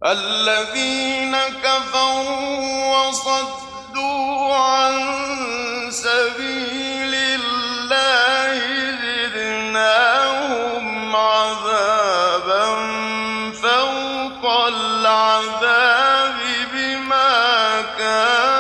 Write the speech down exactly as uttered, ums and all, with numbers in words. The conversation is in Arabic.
الذين كفروا وصدوا عن سبيل الله زدناهم عذابا فوق العذاب بما كانوا